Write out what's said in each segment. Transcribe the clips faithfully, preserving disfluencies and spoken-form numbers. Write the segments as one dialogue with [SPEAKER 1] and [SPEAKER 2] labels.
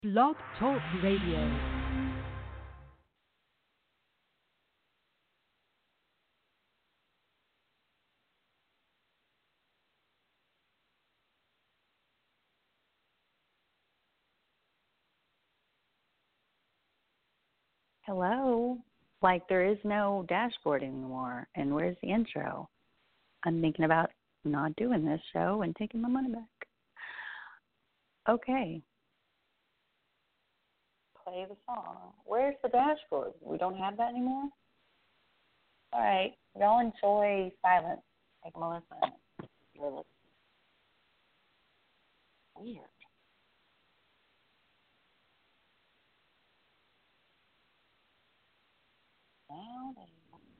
[SPEAKER 1] Blog Talk Radio.
[SPEAKER 2] Hello. Like there is no dashboard anymore. And where's the intro? I'm thinking about not doing this show and taking my money back. Okay. Play the song. Where's the dashboard? We don't have that anymore? All right. Y'all enjoy silence. Take a listen. You're listening. Weird. Now they...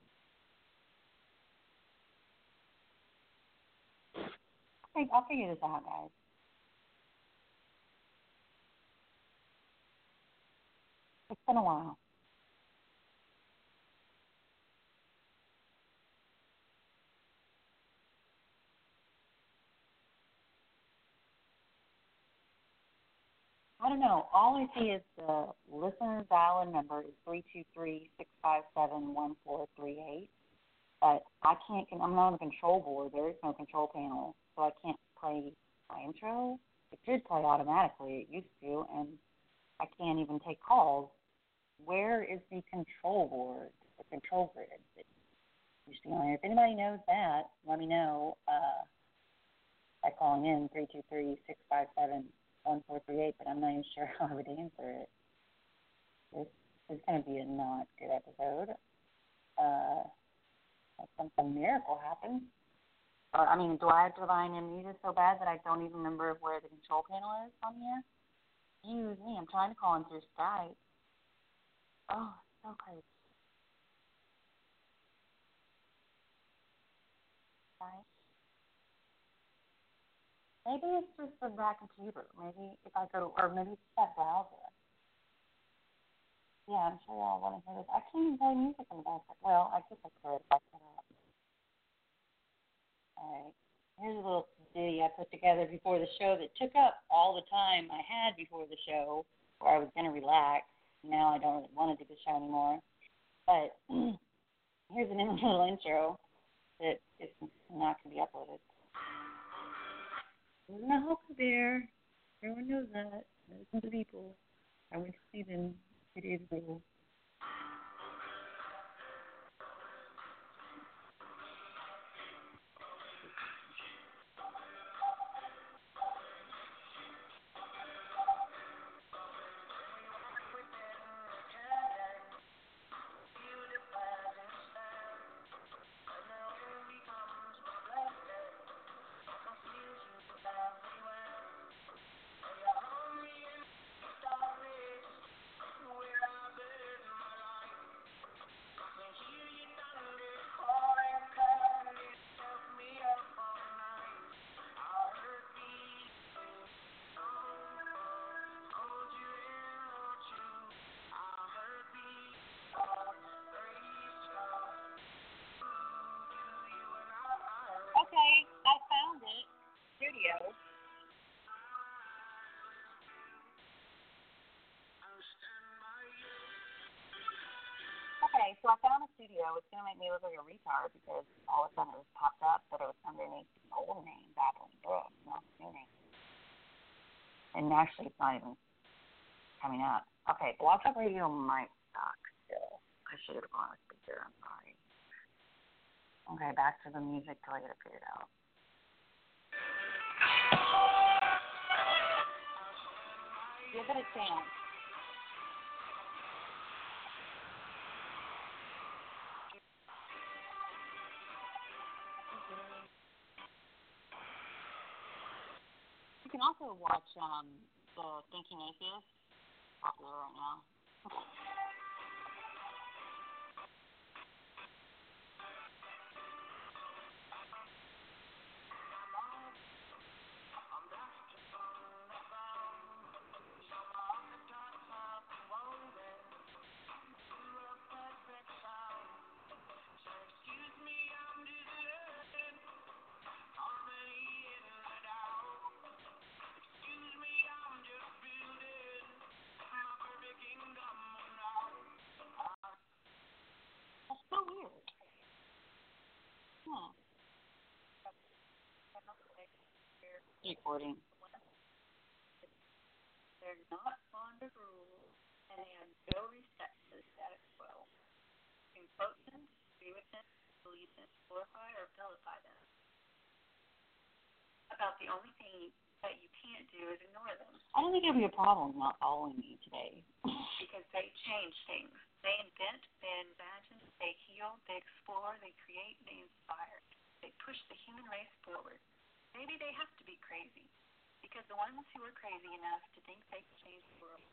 [SPEAKER 2] Okay, I'll figure this out, guys. It's been a while. I don't know. All I see is the listener dial-in number is three two three, six five seven, one four three eight. But I can't, I'm not on the control board. There is no control panel, so I can't play my intro. It did play automatically. It used to, and I can't even take calls. Where is the control board, the control grid that used to be on here? If anybody knows that, let me know uh, by calling in three two three, six five seven, one four three eight, but I'm not even sure how I would answer it. This is going to be a not good episode. Uh, something miracle happened. Uh, I mean, do I have divine amnesia so bad that I don't even remember where the control panel is on here? Excuse me, I'm trying to call in through Skype. Oh, so crazy. Skype. Maybe it's just the that computer. Maybe if I go, or maybe it's that browser. Yeah, I'm sure y'all want to hear this. I can't even play music in the background. Well, I guess I could if I put it up. All right. Here's a little ditty I put together before the show that took up all the time I had before the show where I was going to relax. Now I don't really want to do the show anymore. But here's an little intro that is not going to be uploaded. There's no hope there. Everyone knows that. Those are the people. I went to see them two days ago. Okay, I found it. Studio. Okay, so I found a studio. It's going to make me look like a retard because all of a sudden it was popped up, but it was underneath the old name, Babbling Brook, not the new name. And actually, it's not even coming up. Okay, Blog Talk Radio might suck still. I should have gone with speaker. I'm sorry. Okay, back to the music till I get it figured out. Give it a chance. You can also watch um, the Thinking Atheist, popular right now. weird. Huh. Recording. They're not fond of rules, and they have no respect for the status quo. You can quote them, agree with them, believe them, glorify or vilify them. About the only thing that you can't do is ignore them. I don't think it'll be a problem not following me today. Because they change things. They invent, they imagine, they heal, they explore, they create, they inspire. They push the human race forward. Maybe they have to be crazy. Because the ones who are crazy enough to think they can change the world.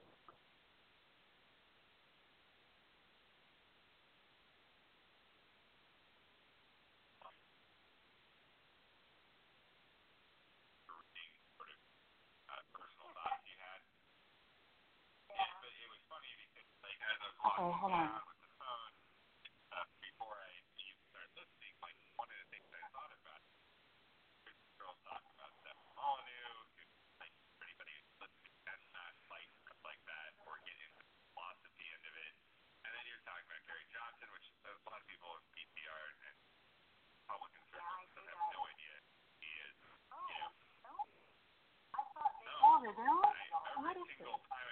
[SPEAKER 2] Okay, hold on. Oh, they do? What is it?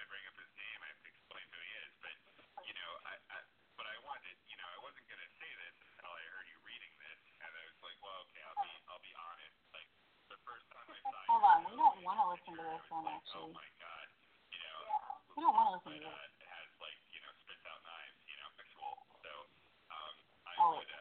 [SPEAKER 2] Hold on, we don't want to listen to this one, actually. We don't want to listen to this. Oh, wait.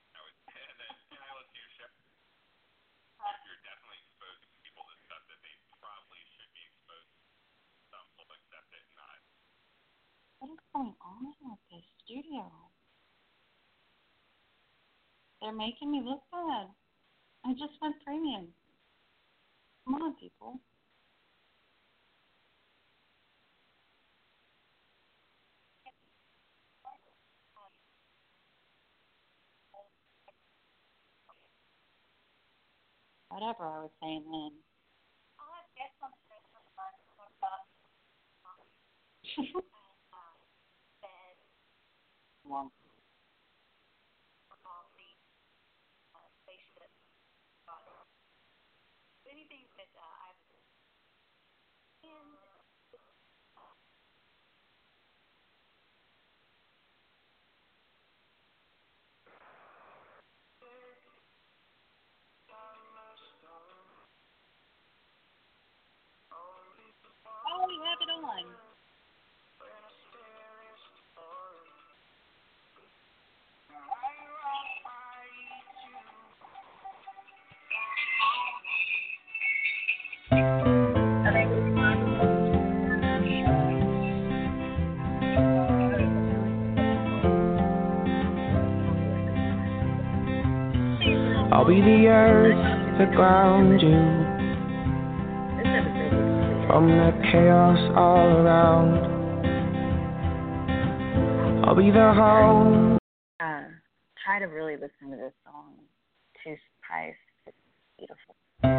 [SPEAKER 2] What is going on with this studio? They're making me look bad. I just went premium. Come on, people. Whatever I was saying then. Well, oh, you have it on.
[SPEAKER 3] I'll be the earth to ground you from the chaos all around. I'll be the home.
[SPEAKER 2] Uh, try to really listen to this song. Two Spice. It's beautiful.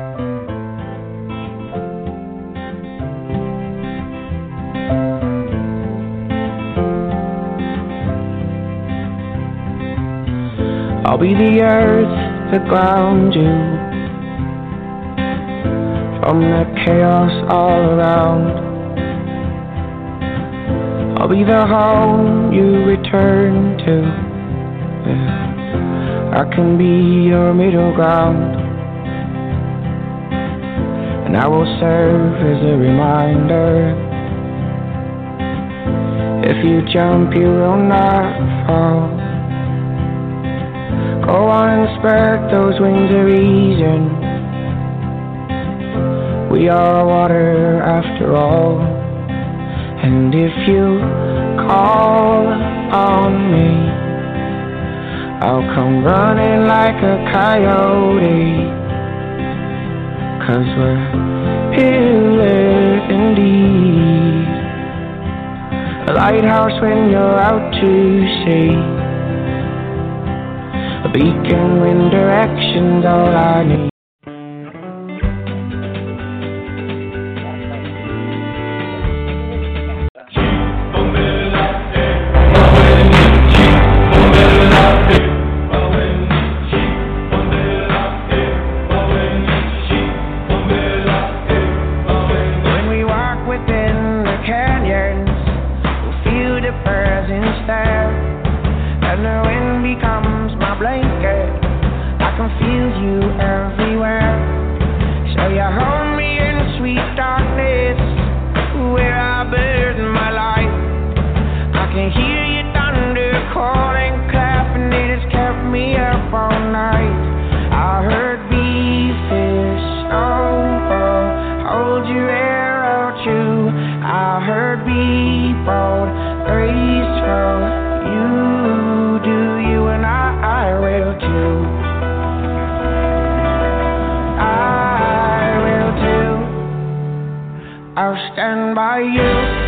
[SPEAKER 3] I'll be the earth to ground you from the chaos all around. I'll be the home you return to. Yeah. I can be your middle ground, and I will serve as a reminder. If you jump, you will not fall. Go on and spread those wings of reason. We are water after all. And if you call on me, I'll come running like a coyote. 'Cause we're pillars indeed. A lighthouse when you're out to sea. A beacon when direction's all I need.
[SPEAKER 4] Cheek,
[SPEAKER 3] canyons. We feel the presence there, and the wind becomes my blanket. I can feel you everywhere. So you hold me in sweet darkness, where I burden my life. I can hear your thunder calling, clapping, it has kept me up all night. I heard bee fish snowfall, hold your air out true. I heard bee bold, graceful. You do you and I, I will too. I will too. I'll stand by you.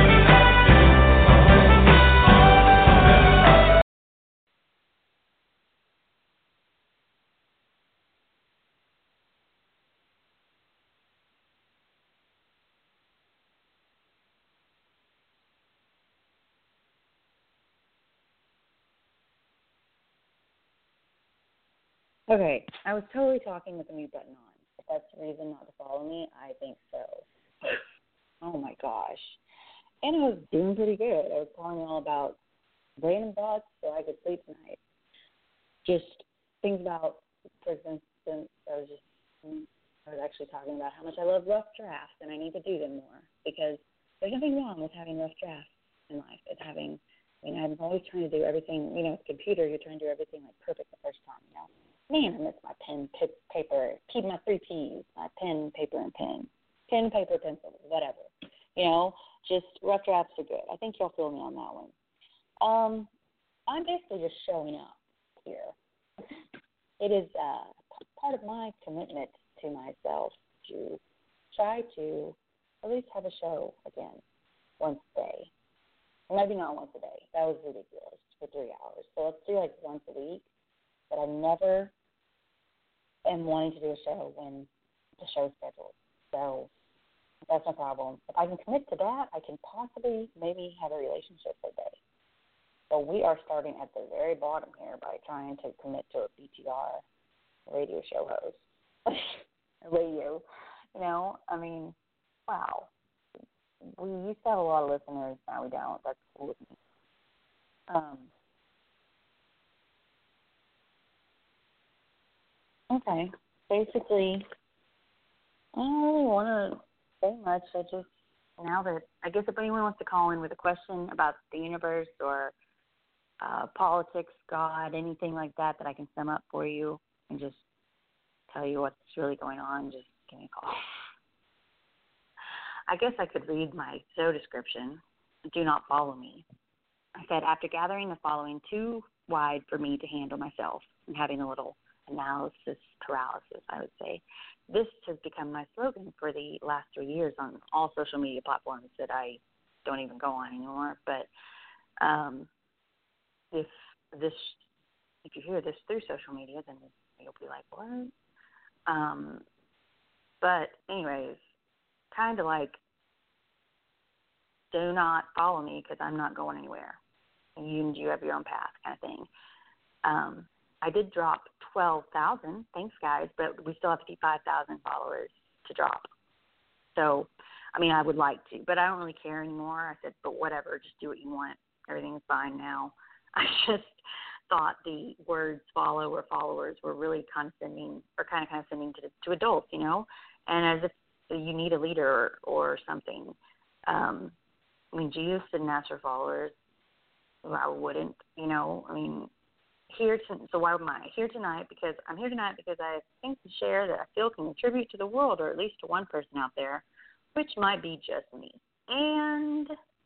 [SPEAKER 2] Okay, I was totally talking with the mute button on. If that's the reason not to follow me, I think so. Oh my gosh. And I was doing pretty good. I was telling you all about random thoughts so I could sleep tonight. Just things about, for instance, I was just, I was actually talking about how much I love rough drafts and I need to do them more because there's nothing wrong with having rough drafts in life. It's having, I mean, I'm always trying to do everything, you know, with a computer, you're trying to do everything like perfect the first time, you know. Man, I miss my pen, p- paper, keep my three P's, my pen, paper, and pen. Pen, paper, pencil, whatever. You know, just rough drafts are good. I think y'all feel me on that one. Um, I'm basically just showing up here. It is uh, part of my commitment to myself to try to at least have a show again once a day. Maybe not once a day. That was ridiculous for three hours. So let's do like once a week. But I never am wanting to do a show when the show's scheduled. So that's no problem. If I can commit to that, I can possibly maybe have a relationship for a day. So we are starting at the very bottom here by trying to commit to a B T R radio show host. radio, you know, I mean, wow. We used to have a lot of listeners, now we don't. That's cool with me. Um, okay, basically, I don't really want to say much. I just, now that, I guess if anyone wants to call in with a question about the universe or uh, politics, God, anything like that that I can sum up for you and just tell you what's really going on, just give me a call. I guess I could read my show description. Do not follow me. I said, after gathering the following too wide for me to handle myself and having a little analysis paralysis, I would say, this has become my slogan for the last three years on all social media platforms that I don't even go on anymore. But um, if this, if you hear this through social media, then you'll be like, what? Um, but anyways, kind of like, do not follow me because I'm not going anywhere. You, you have your own path kind of thing. Um, I did drop twelve thousand. Thanks, guys, but we still have fifty-five thousand followers to drop. So, I mean, I would like to, but I don't really care anymore. I said, but whatever, just do what you want. Everything is fine now. I just thought the words follow or followers were really condescending or kind of condescending to, to adults, you know, and as if you need a leader or, or something. Um, I mean, Jesus didn't ask for followers. Well, I wouldn't, you know. I mean, here to, so why am I here tonight? Because I'm here tonight because I have things to share that I feel can contribute to the world, or at least to one person out there, which might be just me. And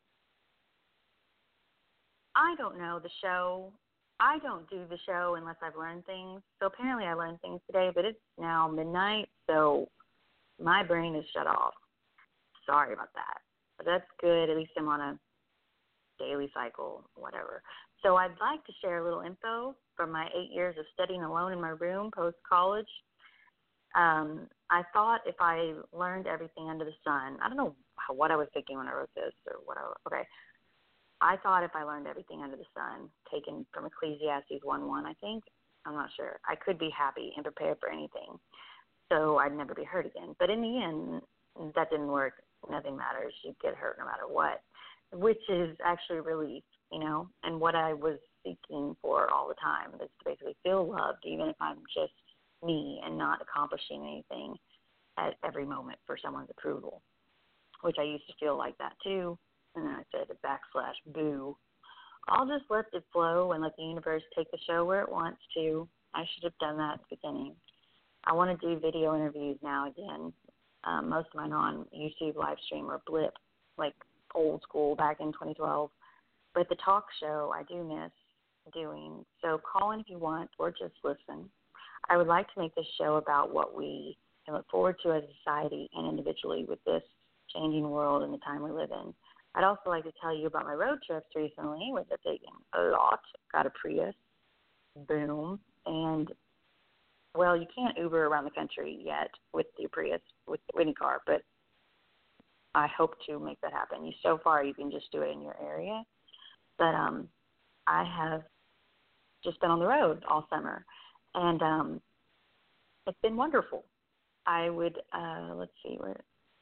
[SPEAKER 2] I don't know the show. I don't do the show unless I've learned things. So apparently I learned things today, but it's now midnight, so my brain is shut off. Sorry about that. But that's good. At least I'm on a daily cycle, whatever. So I'd like to share a little info from my eight years of studying alone in my room post-college. Um, I thought if I learned everything under the sun, I don't know how, what I was thinking when I wrote this or what I, okay. I thought if I learned everything under the sun, taken from Ecclesiastes one one, I think, I'm not sure, I could be happy and prepared for anything. So I'd never be hurt again. But in the end, that didn't work nothing matters. You get hurt no matter what, which is actually a relief, you know, and what I was seeking for all the time is to basically feel loved, even if I'm just me and not accomplishing anything at every moment for someone's approval, which I used to feel like that too. And then I said backslash boo. I'll just let it flow and let the universe take the show where it wants to. I should have done that at the beginning. I want to do video interviews now again. Um, most of mine are on YouTube live stream or Blip, like old school back in twenty twelve. But the talk show I do miss doing. So call in if you want or just listen. I would like to make this show about what we can look forward to as a society and individually with this changing world and the time we live in. I'd also like to tell you about my road trips recently, which I've taken a lot. Got a Prius, boom, and, well, you can't Uber around the country yet with the Prius, with any car, but I hope to make that happen. You, so far, you can just do it in your area, but um, I have just been on the road all summer, and um, it's been wonderful. I would, uh, let's see, where,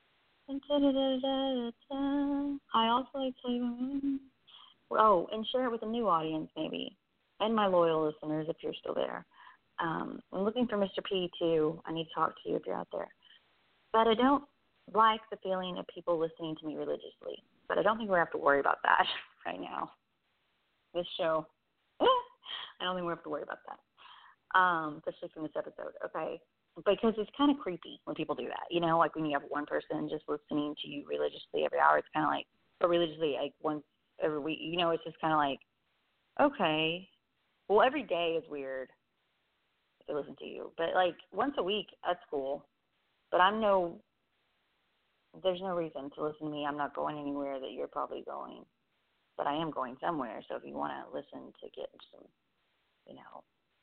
[SPEAKER 2] I also like to, oh, and share it with a new audience maybe, and my loyal listeners if you're still there. Um, I'm looking for Mister P too. I need to talk to you if you're out there. But I don't like the feeling of people listening to me religiously. But I don't think we have to worry about that right now. This show, I don't think we have to worry about that, um, especially from this episode, okay? Because it's kind of creepy when people do that. You know, like when you have one person just listening to you religiously every hour, it's kind of like, or religiously like once every week, you know, it's just kind of like, okay, well, every day is weird if they listen to you. But like once a week, that's cool. But I'm no, there's no reason to listen to me. I'm not going anywhere that you're probably going. But I am going somewhere. So if you want to listen to get some, you know,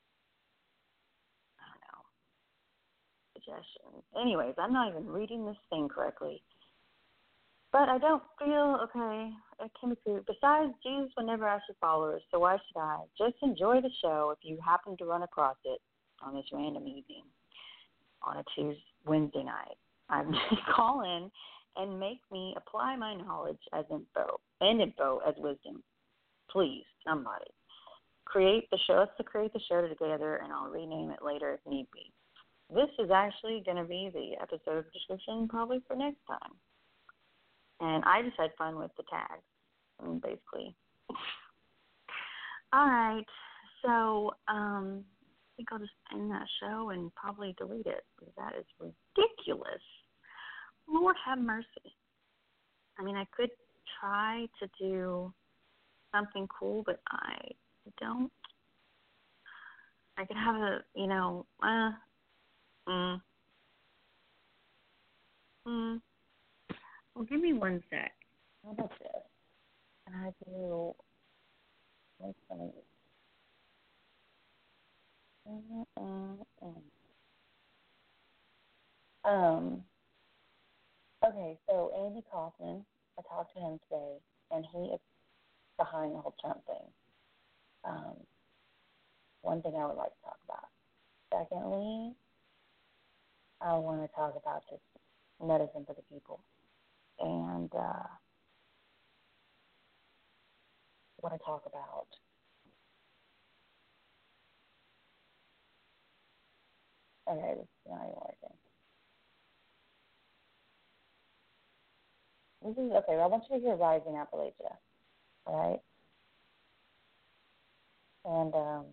[SPEAKER 2] I don't know, suggestions. Anyways, I'm not even reading this thing correctly. But I don't feel, okay, it can be true. Besides, Jesus will never ask your followers, so why should I? Just enjoy the show if you happen to run across it on this random evening on a Tuesday, Wednesday night. I'm just call in and make me apply my knowledge as info, and info as wisdom. Please, somebody. Create the show. Let's create the show together, and I'll rename it later if need be. This is actually going to be the episode description probably for next time. And I just had fun with the tags, I mean, basically. All right, so um, I think I'll just end that show and probably delete it because that is ridiculous. Lord have mercy. I mean, I could try to do something cool, but I don't. I could have a, you know, uh, mm, mm. Well, give me one sec. How about this? And I do, what's some Um, okay, so Andy Kaufman, I talked to him today, and he is behind the whole Trump thing. Um, one thing I would like to talk about. Secondly, I want to talk about just medicine for the people. And uh, want to talk about okay, this is not even working. This is okay. Well, I want you to hear Rising Appalachia, all right? And um,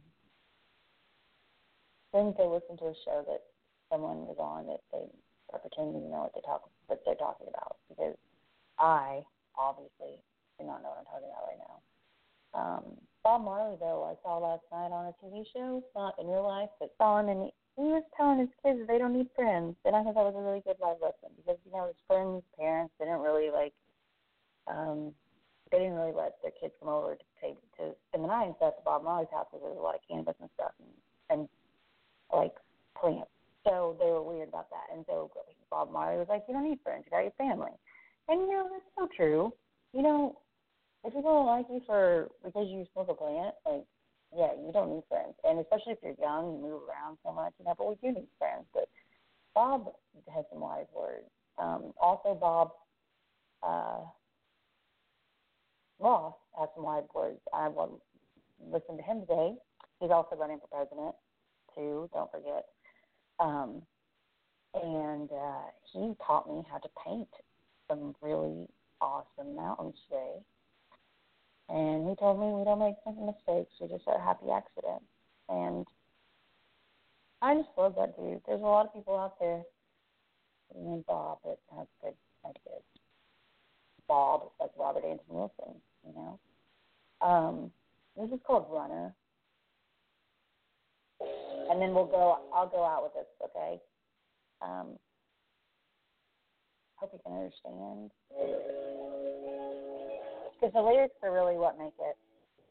[SPEAKER 2] then they listen to a show that someone was on that they are pretending to know what they talk what they're talking about, because I obviously do not know what I'm talking about right now. Um, Bob Marley, though, I saw last night on a T V show, not in real life, but saw him, and he, he was telling his kids that they don't need friends. And I thought that was a really good life lesson because, you know, his friends' parents didn't really, like, um, they didn't really let their kids come over to take, to spend the night and stuff at Bob Marley's house because there was a lot of cannabis and stuff and, and like, plants. So they were weird about that. And so Bob Marley was like, you don't need friends. You got your family. And, you know, that's so true. You know, if people don't like you for because you smoke a plant, like, yeah, you don't need friends. And especially if you're young, you move around so much, you know, but we do need friends. But Bob has some wise words. Um, also, Bob uh, Ross, has some wise words. I will listen to him today. He's also running for president, too, don't forget. Um, and uh, he taught me how to paint some really awesome mountains today. And he told me we don't make simple mistakes, we just are happy accidents. And I just love that dude. There's a lot of people out there named Bob that have good ideas. Bob, like Robert Anton Wilson, you know. Um, this is called Runner. And then we'll go, I'll go out with this, okay? Um, hope you can understand. Because the lyrics are really what make it.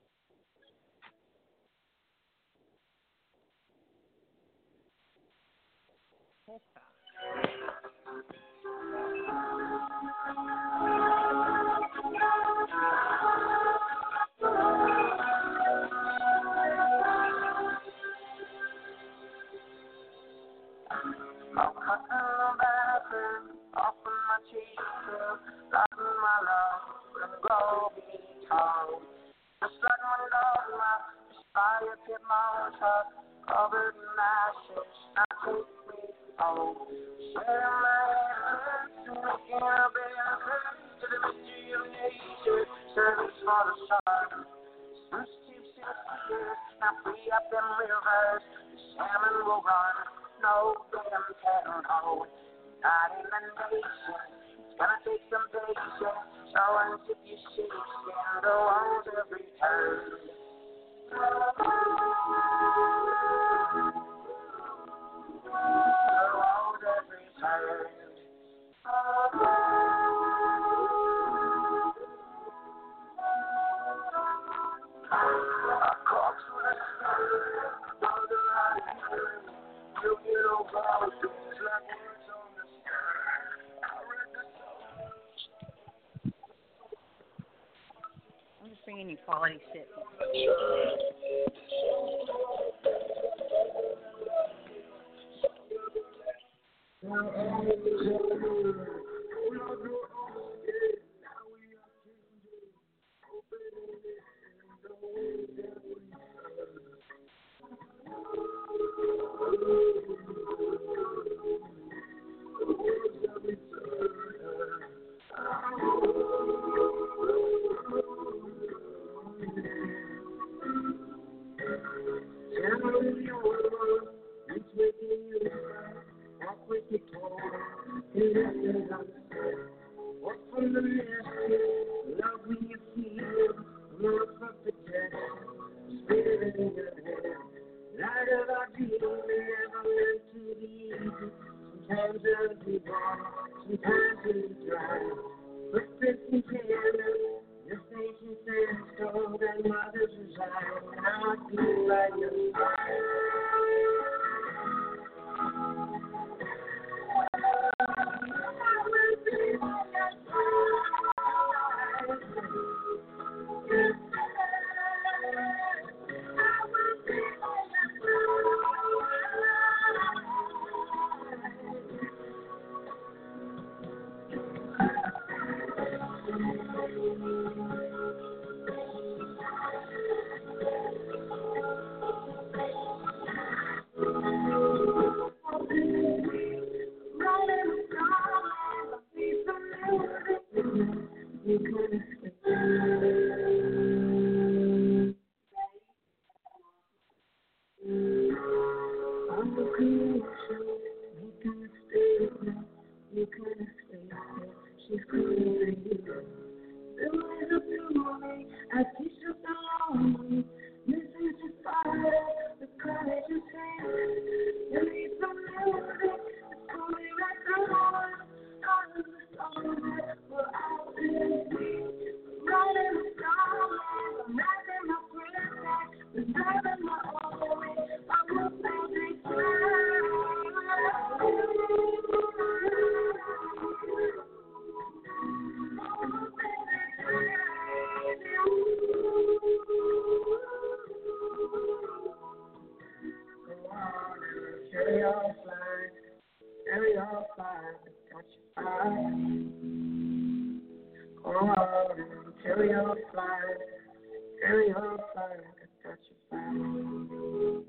[SPEAKER 3] I'm cutting the bathroom off of my cheek, lighting my love and grow be tall. Just like my dogma, fire pit monster, covered in ashes, now take me home. Sharing my hands, making a better to the mystery of nature, service for the sun. Since two sixty years, now free up them rivers, the salmon will run. No damn can hold, not in the nation. It's gonna take some patience. So until you see, stand the walls every turn. The walls every turn. I caught you in the sun, you get over all things like words on the stone. I read the song.
[SPEAKER 2] I'm just bringing you quality shit.
[SPEAKER 3] What's from the mist, love when you feel, love of the death, spirit in your head. Light of our dreams, never meant to be easy. Sometimes it'll be warm, sometimes it'll dry. Footprints in canvas, this ancient sandstone that mothers reside. Now I feel by your side. Carry on flying, carry on flying, got you flying. out until your fly, till your fly can touch your fly.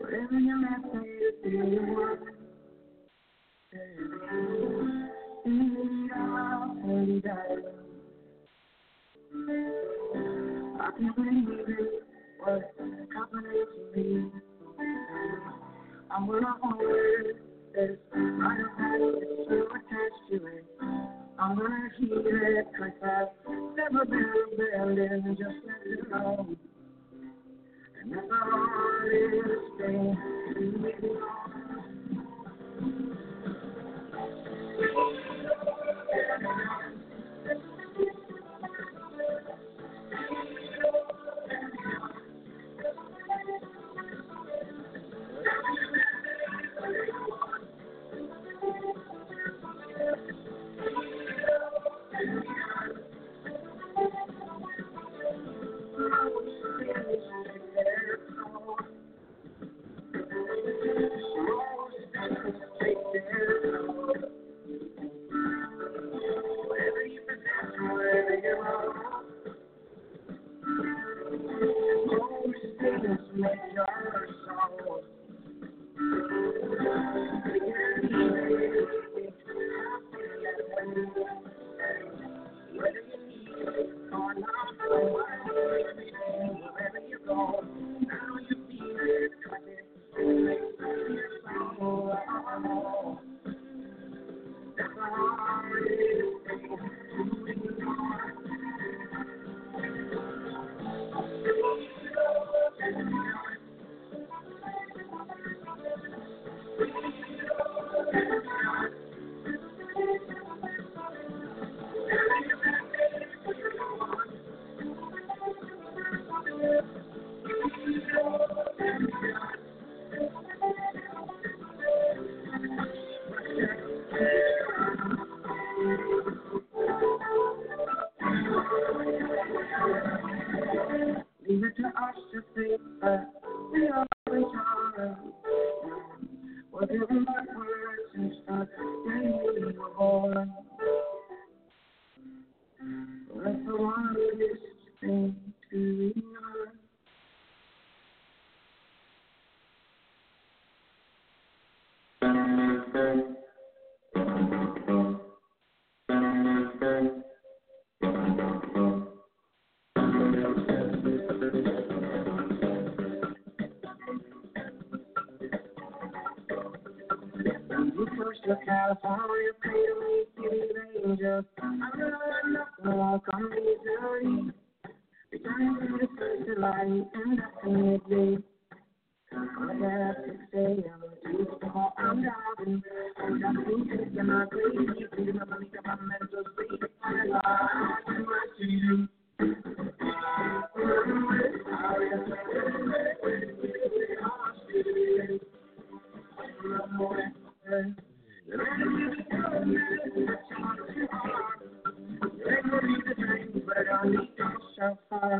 [SPEAKER 3] Living your life, so you feel your work. And I'll tell you that I can't believe it was happening to me. I'm where I'm always is. I don't have to feel attached to it. I'm gonna heal it, cause I've never been abandoned, just let it alone. And that's the hardest thing to me. Leave it to us to think that we always are. We're giving backwards and start getting we were born. That's the hardest thing to ignore. You pushed to California, pay to me, city angel. I'm gonna enough to walk on easily. Returning to the first of light, indefinitely. I'm gonna have to say I'm too small, I'm driving. I'm jumping to my grave, you can never leave my mental state. I'm alive, I'm watching. So far.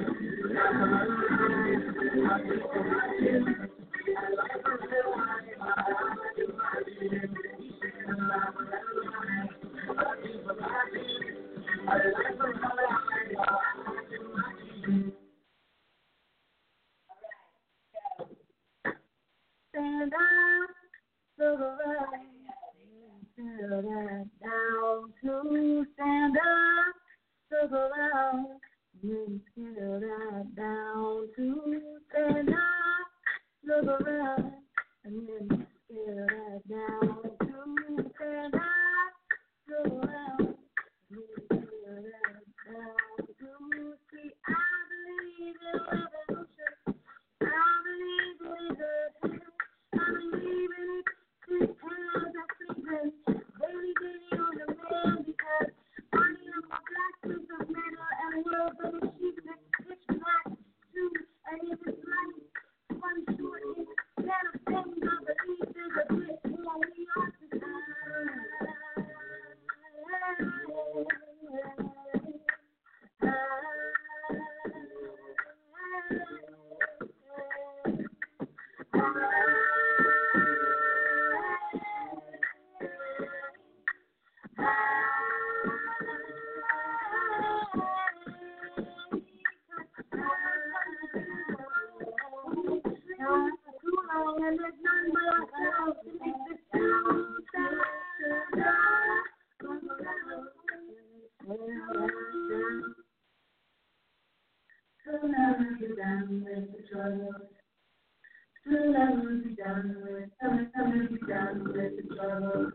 [SPEAKER 3] Stand up, look around, settle that down to stand up, look around, settle that down to stand up, look around, and then settle that down to stand up, look around, and then settle that down to see. I believe in revolution. I believe in the I believe in it. This times I sleeping. Baby, getting on the man because I am a black piece of metal and world of the sheep that pitch black too. And if it's like one short, it's not a thing. I believe there's a bit more we are to
[SPEAKER 4] and there's none but ourselves to make this town stand. Soon I will be done with the trouble. Soon I will be done with, soon I will be done with the trouble.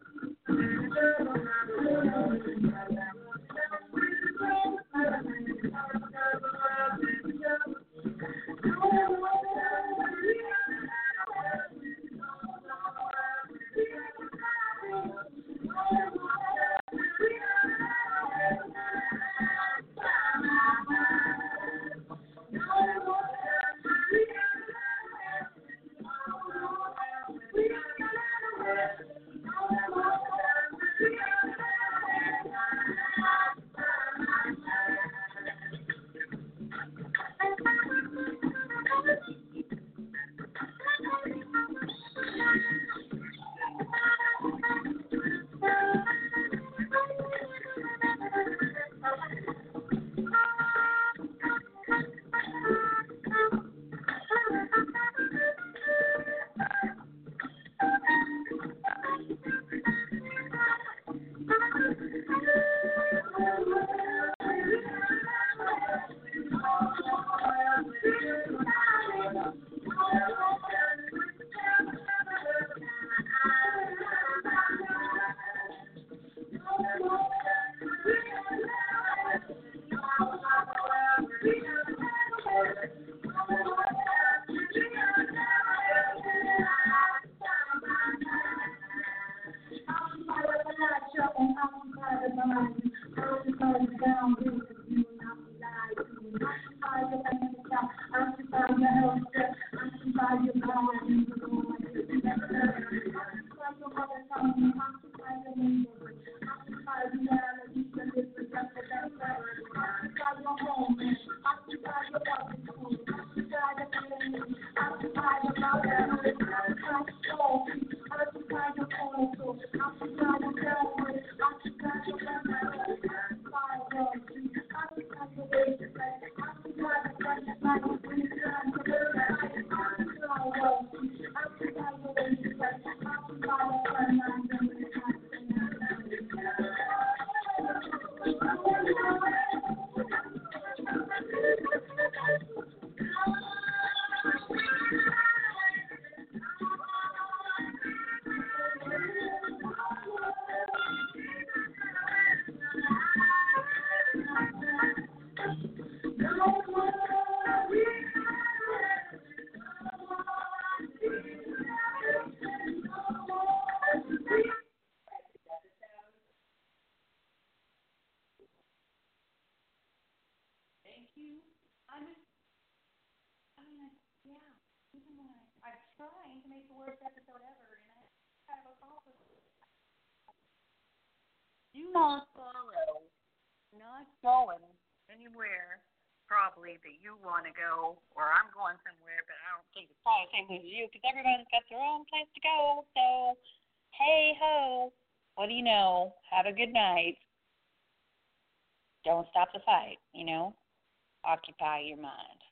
[SPEAKER 2] Do not follow, not going anywhere probably that you want to go, or I'm going somewhere, but I don't think it's probably the same place as you because everyone's got their own place to go. So, hey ho, what do you know? Have a good night. Don't stop the fight, you know? Occupy your mind.